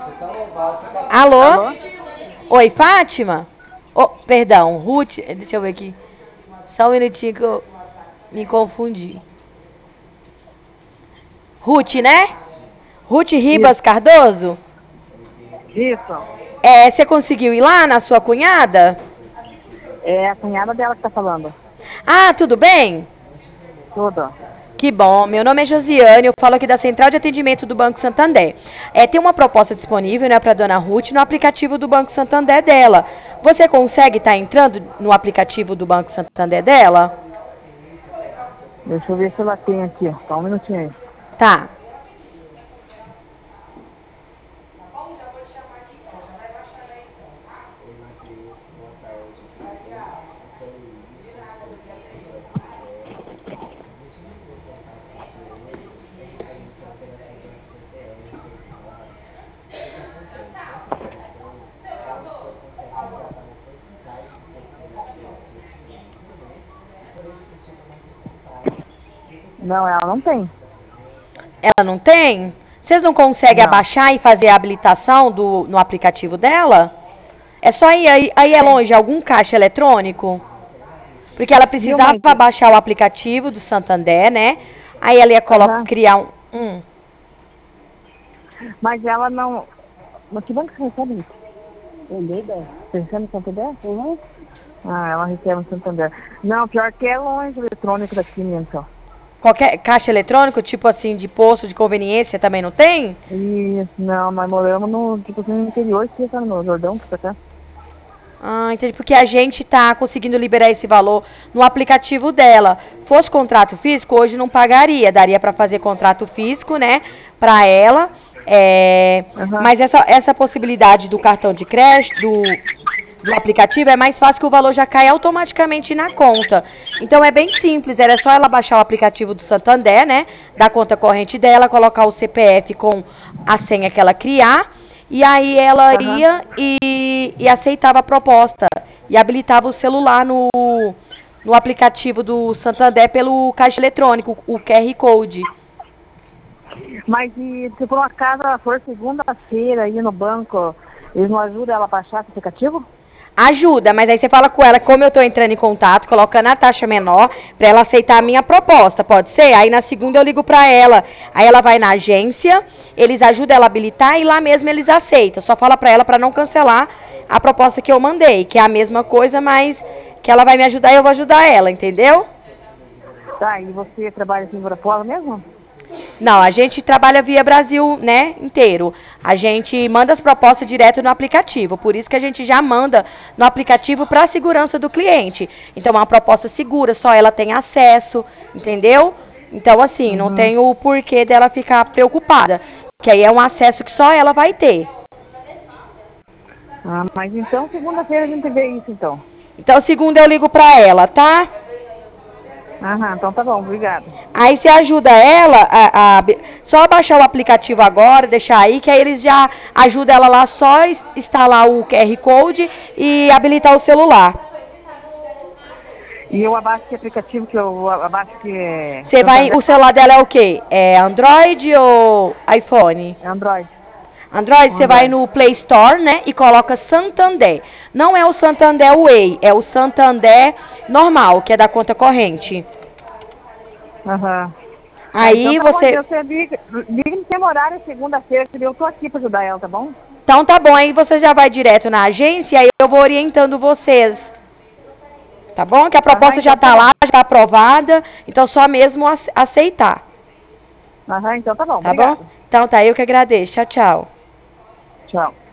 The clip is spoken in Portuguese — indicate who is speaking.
Speaker 1: Alô?
Speaker 2: Alô?
Speaker 1: Oi, Fátima? Oh, perdão, Ruth. Deixa eu ver aqui. Só um minutinho que eu me confundi. Ruth, né? Ruth Ribas
Speaker 2: Isso.
Speaker 1: Cardoso?
Speaker 2: Isso.
Speaker 1: É, você conseguiu ir lá na sua cunhada?
Speaker 2: É a cunhada dela que tá falando.
Speaker 1: Ah, tudo bem?
Speaker 2: Tudo.
Speaker 1: Que bom. Meu nome é Josiane, eu falo aqui da Central de Atendimento do Banco Santander. Tem uma proposta disponível, né, para dona Ruth no aplicativo do Banco Santander dela. Você consegue estar entrando no aplicativo do Banco Santander dela?
Speaker 2: Deixa eu ver se ela tem aqui. Só um minutinho aí.
Speaker 1: Tá.
Speaker 2: Não, ela não tem.
Speaker 1: Ela não tem? Vocês não conseguem
Speaker 2: Não.
Speaker 1: abaixar e fazer a habilitação no aplicativo dela? É só ir, aí é longe, algum caixa eletrônico? Porque ela
Speaker 2: Viu,
Speaker 1: precisava
Speaker 2: mas...
Speaker 1: baixar o aplicativo do Santander, né? Aí ela ia
Speaker 2: Aham.
Speaker 1: criar um.
Speaker 2: Mas ela não... Mas que banco você recebe isso? Você recebe no Santander? Uhum. Ah, ela recebe no Santander. Não, pior que é longe o eletrônico daqui, mesmo, só.
Speaker 1: Qualquer caixa eletrônico, tipo assim, de posto de conveniência, também não tem?
Speaker 2: Isso, não, nós moramos no, tipo assim, no interior, que tá no Jordão, que tá cá.
Speaker 1: Ah, entendi. Porque a gente tá conseguindo liberar esse valor no aplicativo dela. Fosse contrato físico, hoje não pagaria. Daria para fazer contrato físico, né? Para ela.
Speaker 2: Aham.
Speaker 1: Mas essa possibilidade do cartão de crédito, do aplicativo, é mais fácil que o valor já cai automaticamente na conta. Então é bem simples, era só ela baixar o aplicativo do Santander, né? Da conta corrente dela, colocar o CPF com a senha que ela criar. E aí ela
Speaker 2: Aham.
Speaker 1: ia e aceitava a proposta. E habilitava o celular no aplicativo do Santander pelo caixa eletrônico, o QR Code.
Speaker 2: Mas e se por uma acaso ela for segunda-feira aí no banco, eles não ajudam ela a baixar esse aplicativo?
Speaker 1: Ajuda, mas aí você fala com ela como eu tô entrando em contato, colocando a taxa menor para ela aceitar a minha proposta, pode ser? Aí na segunda eu ligo para ela, aí ela vai na agência, eles ajudam ela a habilitar e lá mesmo eles aceitam. Só fala para ela para não cancelar a proposta que eu mandei, que é a mesma coisa, mas que ela vai me ajudar e eu vou ajudar ela, entendeu?
Speaker 2: Tá, e você trabalha aqui em Guarapuava mesmo?
Speaker 1: Não, a gente trabalha via Brasil, né, inteiro. A gente manda as propostas direto no aplicativo. Por isso que a gente já manda no aplicativo para a segurança do cliente. Então, é uma proposta segura, só ela tem acesso, entendeu? Então, assim, não
Speaker 2: Uhum.
Speaker 1: tem o porquê dela ficar preocupada. Que aí é um acesso que só ela vai ter.
Speaker 2: Ah, mas então segunda-feira a gente vê isso então.
Speaker 1: Então, segunda eu ligo para ela, tá?
Speaker 2: Aham, então tá bom, obrigada.
Speaker 1: Aí você ajuda ela só baixar o aplicativo agora, deixar aí, que aí eles já ajudam ela lá só instalar o QR Code e habilitar o celular.
Speaker 2: E eu abaixo esse aplicativo que eu abaixo que é
Speaker 1: Você vai,
Speaker 2: Santander,
Speaker 1: o celular dela é o quê? É Android ou iPhone?
Speaker 2: é Android.
Speaker 1: Android,
Speaker 2: Um
Speaker 1: você vai
Speaker 2: Android.
Speaker 1: no Play Store, né, e coloca Santander. Não é o Santander Way, é o Santander normal, que é da conta corrente.
Speaker 2: Aham. Ah, então
Speaker 1: Aí
Speaker 2: tá bom,
Speaker 1: você...
Speaker 2: então você liga no seu horário segunda-feira, que eu tô aqui pra ajudar ela, tá bom?
Speaker 1: Então tá bom, aí você já vai direto na agência e eu vou orientando vocês. Tá bom? Que a
Speaker 2: Aham,
Speaker 1: proposta já
Speaker 2: então tá
Speaker 1: tá lá,
Speaker 2: bom.
Speaker 1: já tá aprovada, então só mesmo aceitar.
Speaker 2: Aham, então tá bom,
Speaker 1: Tá bom?
Speaker 2: obrigada.
Speaker 1: Então tá, eu que agradeço. Tchau, tchau.
Speaker 2: Tchau.